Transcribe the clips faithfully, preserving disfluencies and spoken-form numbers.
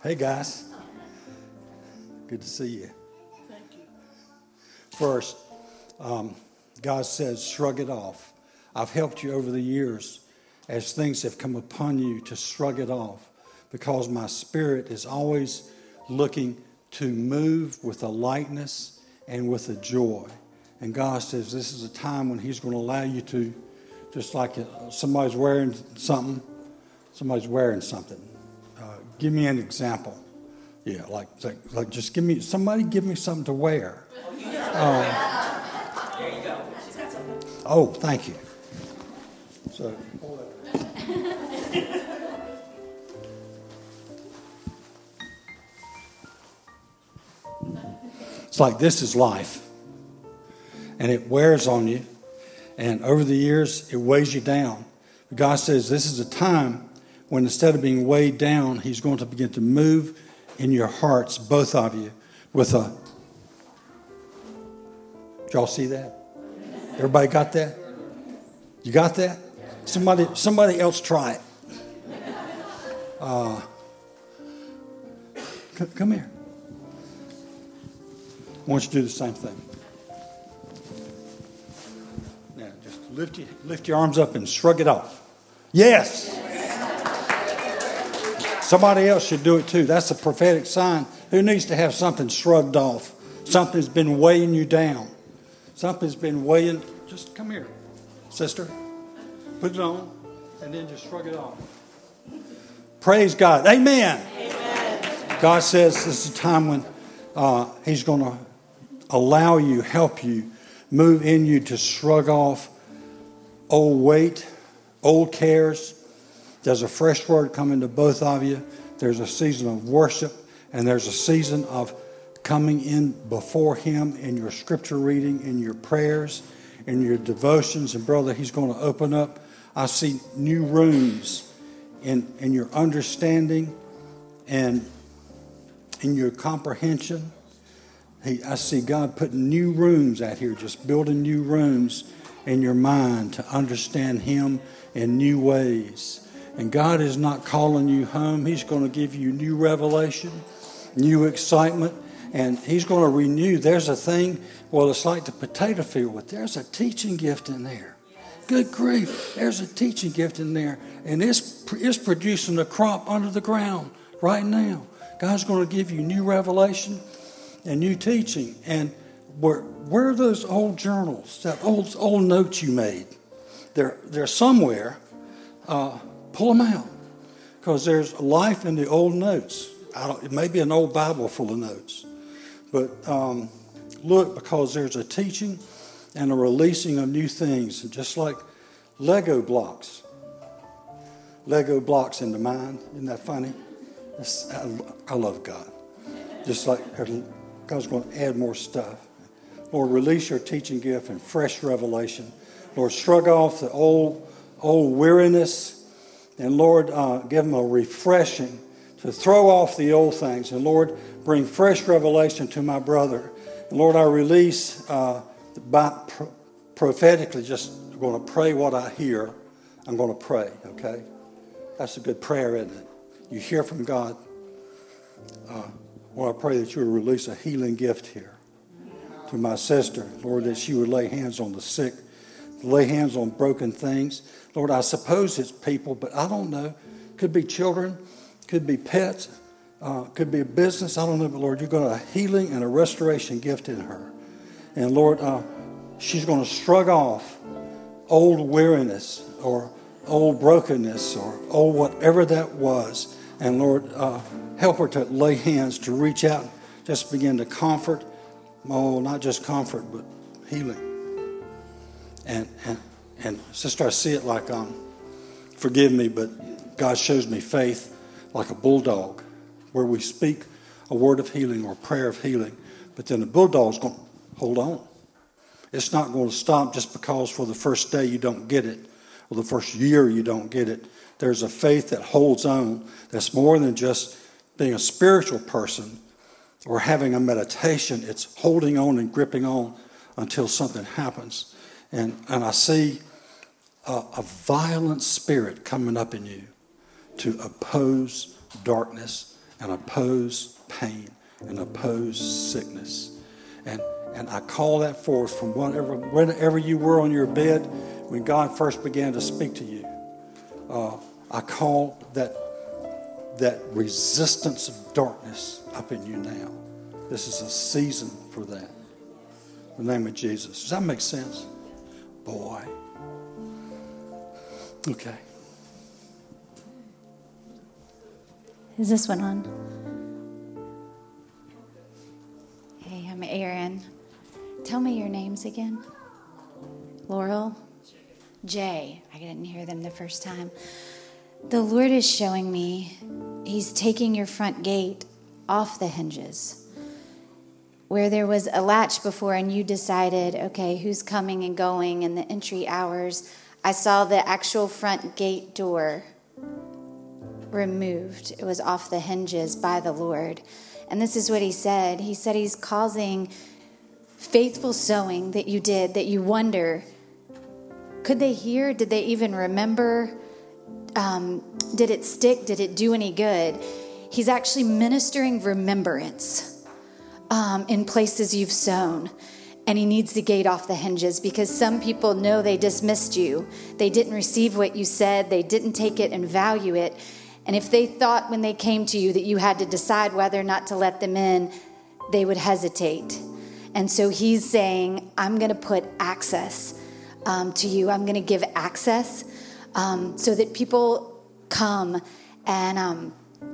Hey, guys. Good to see you. Thank you. First, um, God says, shrug it off. I've helped you over the years as things have come upon you to shrug it off because my spirit is always looking to move with a lightness and with a joy. And God says this is a time when he's going to allow you to, just like somebody's wearing something, somebody's wearing something. Uh, give me an example. Yeah, like, like, like just give me, somebody give me something to wear. Uh, There you go. oh, thank you. So, it's like this is life. And it wears on you. And over the years, it weighs you down. But God says this is a time when instead of being weighed down, he's going to begin to move in your hearts, both of you, with a... Did y'all see that? Everybody got that? You got that? Somebody, somebody else try it. Uh, c- come here. I want you to do the same thing. Now, just lift your, lift your arms up and shrug it off. Yes. Somebody else should do it too. That's a prophetic sign. Who needs to have something shrugged off? Something's been weighing you down. Something's been weighing. Just come here, sister. Put it on and then just shrug it off. Praise God. Amen. Amen. God says this is a time when uh, he's going to allow you, help you, move in you to shrug off old weight, old cares. There's a fresh word coming to both of you. There's a season of worship, and there's a season of coming in before him in your scripture reading, in your prayers, in your devotions. And brother, he's going to open up. I see new rooms in, in your understanding and in your comprehension. He, I see God putting new rooms out here, just building new rooms in your mind to understand him in new ways. And God is not calling you home. He's going to give you new revelation, new excitement, and he's going to renew. There's a thing, well, it's like the potato field, but there's a teaching gift in there. Good grief, there's a teaching gift in there, and it's, it's producing a crop under the ground right now. God's going to give you new revelation and new teaching. And where, where are those old journals, that old old notes you made? They're, they're somewhere. Uh, pull them out, because there's life in the old notes. I don't, it may be an old Bible full of notes. But um, look, because there's a teaching and a releasing of new things. Just like Lego blocks. Lego blocks in the mind. Isn't that funny? I, I love God. Just like God's going to add more stuff. Lord, release your teaching gift and fresh revelation. Lord, shrug off the old, old weariness. And Lord, uh, give them a refreshing to throw off the old things. And Lord, bring fresh revelation to my brother. And Lord, I release uh, by pro- prophetically, just going to pray what I hear. I'm going to pray, okay? That's a good prayer, isn't it? You hear from God. Uh, Lord, I pray that you will release a healing gift here to my sister. Lord, that she would lay hands on the sick, lay hands on broken things. Lord, I suppose it's people, but I don't know. Could be children, could be pets, uh, could be a business. I don't know, but Lord, you're going to have a healing and a restoration gift in her. And Lord, uh, she's going to shrug off old weariness or old brokenness or old whatever that was. And Lord, uh, help her to lay hands, to reach out, just begin to comfort. Oh, not just comfort, but healing. And and and sister, I see it like, um, forgive me, but God shows me faith like a bulldog, where we speak a word of healing or a prayer of healing, but then the bulldog's going to hold on. It's not going to stop just because for the first day you don't get it, or the first year you don't get it. There's a faith that holds on, that's more than just being a spiritual person or having a meditation. It's holding on and gripping on until something happens. And and I see a, a violent spirit coming up in you to oppose darkness and oppose pain and oppose sickness. And and I call that forth from whenever, whenever you were on your bed when God first began to speak to you. Uh, I call that that resistance of darkness up in you now. This is a season for that. In the name of Jesus. Does that make sense? Boy. Okay. Is this one on? Hey, I'm Erin. Tell me your names again. Laurel? Jay. I didn't hear them the first time. The Lord is showing me He's taking your front gate off the hinges. Where there was a latch before and you decided, okay, who's coming and going and the entry hours, I saw the actual front gate door removed. It was off the hinges by the Lord. And this is what He said. He said He's causing faithful sowing that you did, that you wonder, could they hear? Did they even remember? Um, did it stick? Did it do any good? He's actually ministering remembrance um, in places you've sown. And He needs the gate off the hinges because some people know they dismissed you. They didn't receive what you said. They didn't take it and value it. And if they thought when they came to you that you had to decide whether or not to let them in, they would hesitate. And so He's saying, I'm going to put access um, to you. I'm going to give access um, so that people come and um,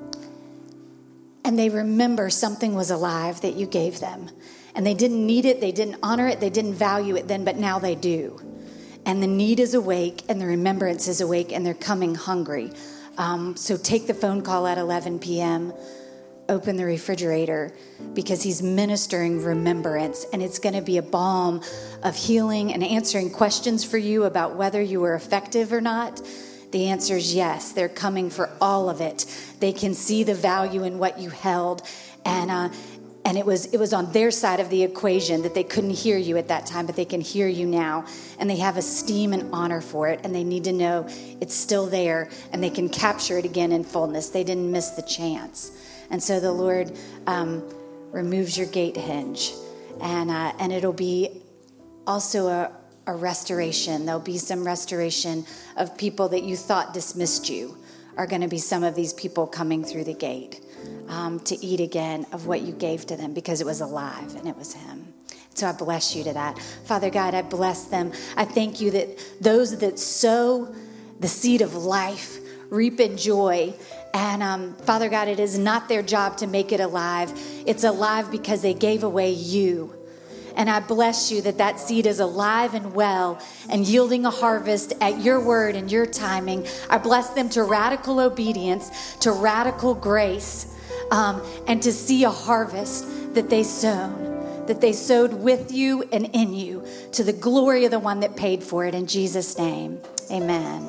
and they remember something was alive that you gave them. And they didn't need it, they didn't honor it, they didn't value it then, but now they do. And the need is awake, and the remembrance is awake, and they're coming hungry. Um, so take the phone call at eleven p.m., open the refrigerator, because He's ministering remembrance, and it's going to be a balm of healing and answering questions for you about whether you were effective or not. The answer is yes. They're coming for all of it. They can see the value in what you held, and uh, and it was it was on their side of the equation that they couldn't hear you at that time, but they can hear you now, and they have esteem and honor for it, and they need to know it's still there, and they can capture it again in fullness. They didn't miss the chance. And so the Lord um, removes your gate hinge, and uh, and it'll be also a, a restoration. There'll be some restoration of people that you thought dismissed you are going to be some of these people coming through the gate um, to eat again of what you gave to them because it was alive and it was Him. So I bless you to that. Father God, I bless them. I thank you that those that sow the seed of life reap in joy. And um, Father God, it is not their job to make it alive. It's alive because they gave away you. And I bless you that that seed is alive and well and yielding a harvest at your word and your timing. I bless them to radical obedience, to radical grace, um, and to see a harvest that they sown, that they sowed with you and in you to the glory of the one that paid for it. In Jesus' name, amen.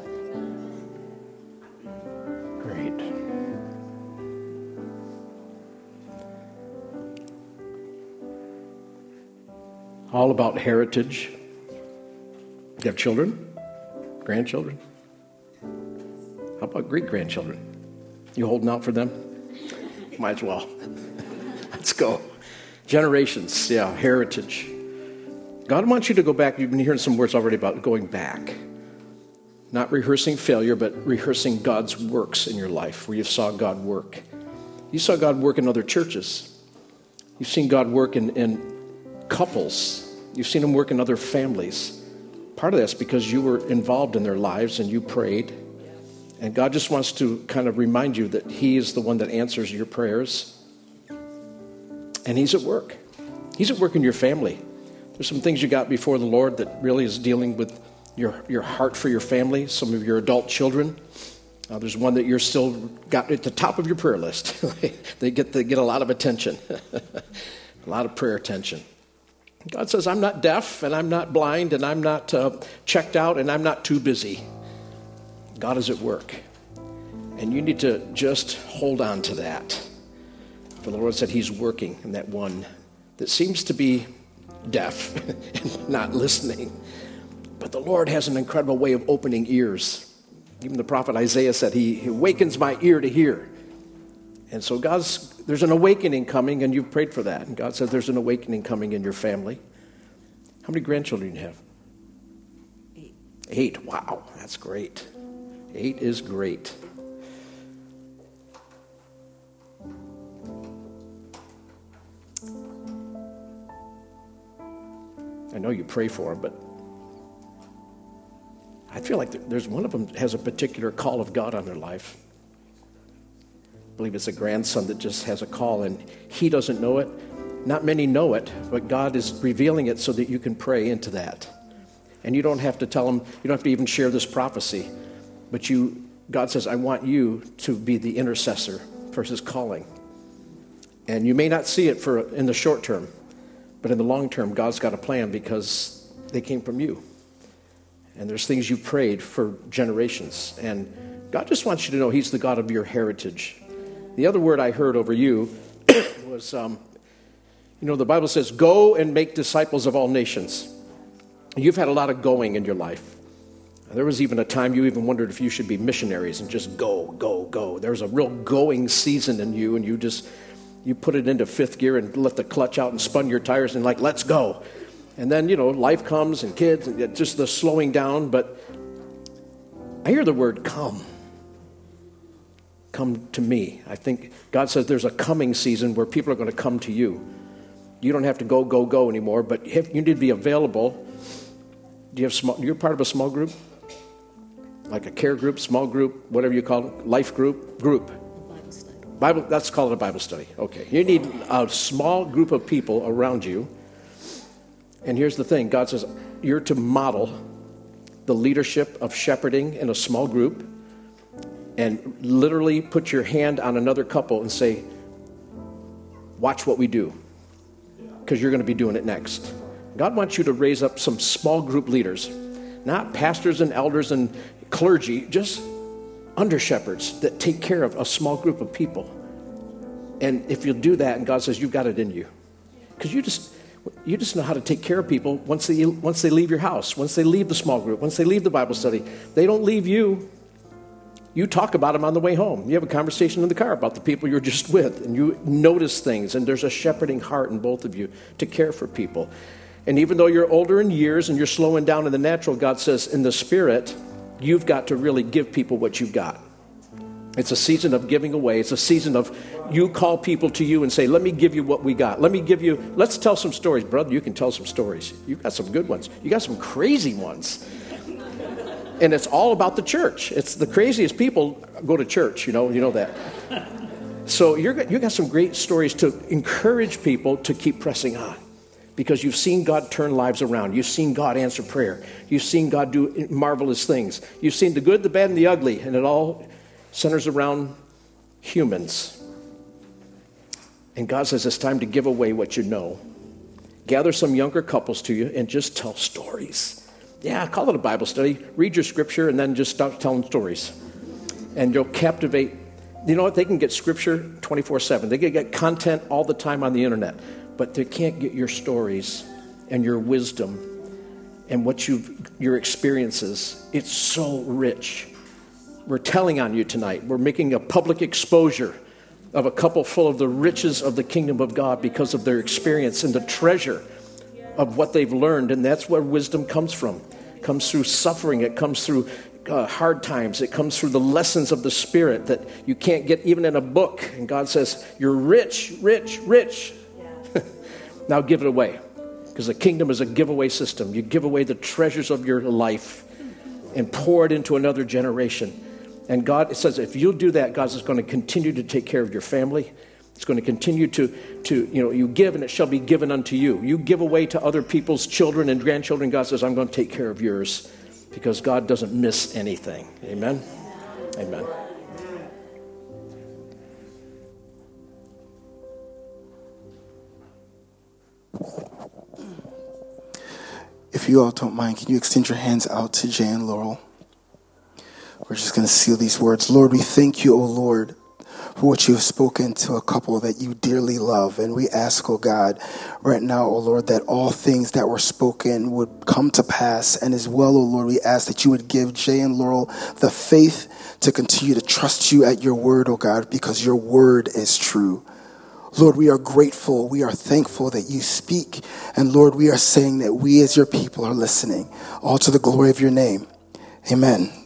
All about heritage. You have children? Grandchildren? How about great-grandchildren? You holding out for them? Might as well. Let's go. Generations, yeah, heritage. God wants you to go back. You've been hearing some words already about going back. Not rehearsing failure, but rehearsing God's works in your life, where you saw God work. You saw God work in other churches. You've seen God work in, in couples. You've seen Him work in other families. Part of that's because you were involved in their lives and you prayed. And God just wants to kind of remind you that He is the one that answers your prayers. And He's at work. He's at work in your family. There's some things you got before the Lord that really is dealing with your, your heart for your family, some of your adult children. Uh, there's one that you're still got at the top of your prayer list. They get they get a lot of attention, a lot of prayer attention. God says, I'm not deaf, and I'm not blind, and I'm not uh, checked out, and I'm not too busy. God is at work. And you need to just hold on to that. For the Lord said He's working in that one that seems to be deaf and not listening. But the Lord has an incredible way of opening ears. Even the prophet Isaiah said, He, he awakens my ear to hear. And so God's, there's an awakening coming, and you've prayed for that. And God says there's an awakening coming in your family. How many grandchildren do you have? Eight. Eight. Wow, that's great. Eight is great. I know you pray for them, but I feel like there's one of them has a particular call of God on their life. I believe it's a grandson that just has a call, and he doesn't know it. Not many know it, but God is revealing it so that you can pray into that. And you don't have to tell him, you don't have to even share this prophecy, but you, God says, I want you to be the intercessor for his calling. And you may not see it for in the short term, but in the long term, God's got a plan because they came from you. And there's things you prayed for generations. And God just wants you to know he's the God of your heritage. The other word I heard over you was, um, you know, the Bible says, go and make disciples of all nations. You've had a lot of going in your life. There was even a time you even wondered if you should be missionaries and just go, go, go. There was a real going season in you, and you just, you put it into fifth gear and let the clutch out and spun your tires and like, let's go. And then, you know, life comes and kids and just the slowing down. But I hear the word come. Come to me. I think God says there's a coming season where people are going to come to you. You don't have to go, go, go anymore, but you need to be available. Do you have small, you're part of a small group? Like a care group, small group, whatever you call it, life group, group. Bible study. Bible, let's call it a Bible study. Okay. You need a small group of people around you. And here's the thing. God says you're to model the leadership of shepherding in a small group and literally put your hand on another couple and say, watch what we do, because you're going to be doing it next. God wants you to raise up some small group leaders, not pastors and elders and clergy, just under shepherds that take care of a small group of people. And if you'll do that, and God says you've got it in you, because you just you just know how to take care of people once they once they leave your house, once they leave the small group, once they leave the Bible study. They don't leave you. You talk about them on the way home. You have a conversation in the car about the people you're just with, and you notice things, and there's a shepherding heart in both of you to care for people. And even though you're older in years and you're slowing down in the natural, God says in the spirit, you've got to really give people what you've got. It's a season of giving away. It's a season of you call people to you and say, let me give you what we got. Let me give you, let's tell some stories. Brother, you can tell some stories. You've got some good ones. You got some crazy ones. And it's all about the church. It's the craziest people go to church, you know, you know that. So you're, you got some great stories to encourage people to keep pressing on, because you've seen God turn lives around. You've seen God answer prayer. You've seen God do marvelous things. You've seen the good, the bad, and the ugly, and it all centers around humans. And God says it's time to give away what you know. Gather some younger couples to you and just tell stories. Yeah, call it a Bible study. Read your scripture and then just start telling stories. And you'll captivate. You know what? They can get scripture twenty-four seven. They can get content all the time on the internet. But they can't get your stories and your wisdom and what you've, your experiences. It's so rich. We're telling on you tonight. We're making a public exposure of a couple full of the riches of the kingdom of God because of their experience and the treasure of what they've learned. And that's where wisdom comes from. It comes through suffering. It comes through uh, hard times. It comes through the lessons of the Spirit that you can't get even in a book. And God says, you're rich, rich, rich. Yeah. Now give it away, because the kingdom is a giveaway system. You give away the treasures of your life and pour it into another generation. And God, it says, if you'll do that, God is going to continue to take care of your family. It's going to continue to, to, you know, you give and it shall be given unto you. You give away to other people's children and grandchildren. God says, I'm going to take care of yours, because God doesn't miss anything. Amen? Amen. If you all don't mind, can you extend your hands out to Jay and Laurel? We're just going to seal these words. Lord, we thank you, O Lord, for what you have spoken to a couple that you dearly love. And we ask, oh God, right now, oh Lord, that all things that were spoken would come to pass. And as well, oh Lord, we ask that you would give Jay and Laurel the faith to continue to trust you at your word, oh God, because your word is true. Lord, we are grateful. We are thankful that you speak. And Lord, we are saying that we as your people are listening, all to the glory of your name. Amen.